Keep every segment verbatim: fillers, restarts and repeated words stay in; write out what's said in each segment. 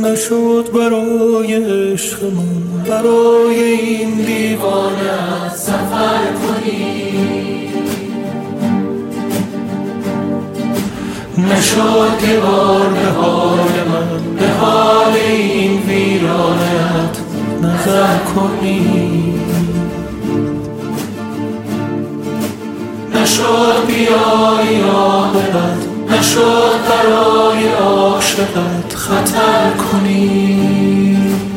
نشد برای عشقمون، برای این دیوانه سفر کنی. نشد که بار به حال من، به حال این ویرانت نظر کنی. نشد بیایی عاقبت، نشد برای عاشقت خطر کنی.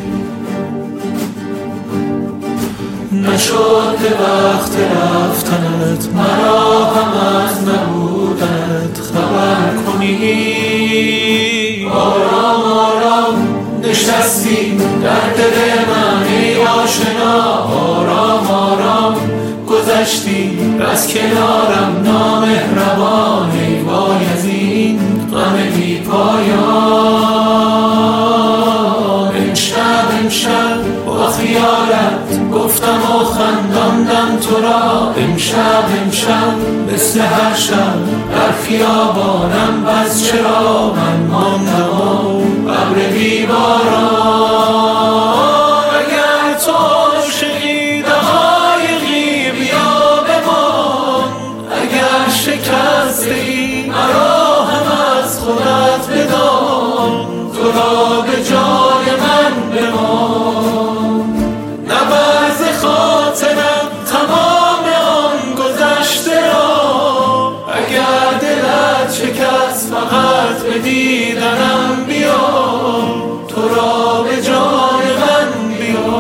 نشد به وقت رفتنت مرا هم از نبودنت خبر کنی. آرام آرام نشستی در دل من ای آشنا، آرام آرام گذشتی از کنارم نامهربان، ای وای از این غم بی پایان. امشب امشب با خیالت گفتم و خنداندم تو را، امشب امشب مثل هر شب در خیابانم، بس چرا من ماندم و ابر بی باران. اگر تو عاشقی دقایقی بیا بمان، اگر شکستی مرا هم از خودت بدان، تو را به جای من بمان. نبر ز خاطرم تمام آن گذشته را، اگر دلت شکست فقط به دیدنم بیا، تو را به جای من بیا.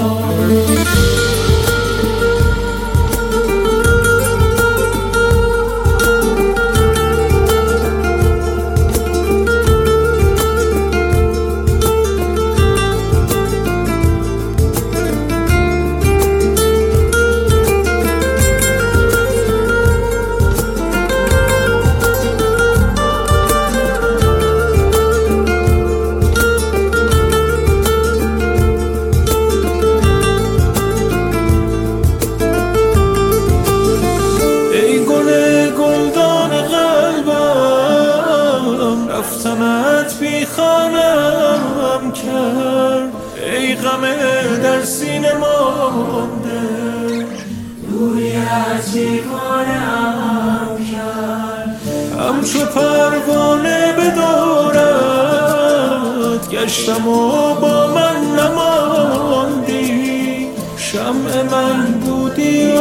رفتنت بی خانم کرد، ای غم در سینه مانده، دوری از بیگانه‌ام کرد. همچو پروانه به دورت گشتم و با من نماندی، شمع من بودی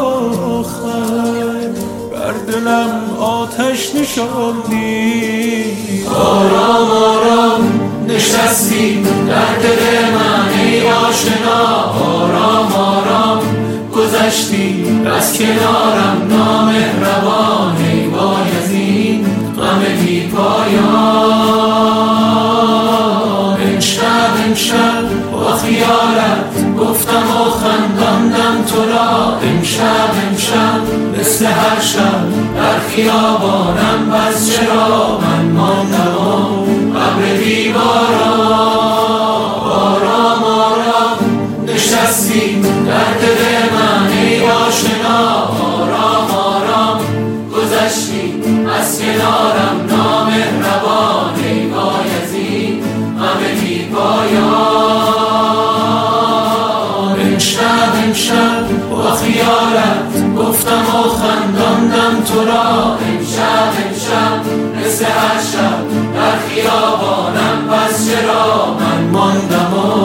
آخر، بر دلم آتش نشاندی. آرام آرام نشستی در دل من ای آشنا، آرام آرام گذشتی از کنارم نامهربان، ای وای از این غم بی پایان. امشب امشب با خیالت گفتم و خنداندم تو را، امشب امشب مثل هر شب در خیابانم، بس چرا من ماندم و ابر بی باران. آرام آرام نشستی در دل من ای آشنا، آرام آرام گذشتی از کنارم نامهربان، ای وای از این غم بی پایان. امشب امشب با خیالت گفتم و خنداندم تو را، امشب امشب مثل هر شب در خیابانم، بس چرا من ماندم و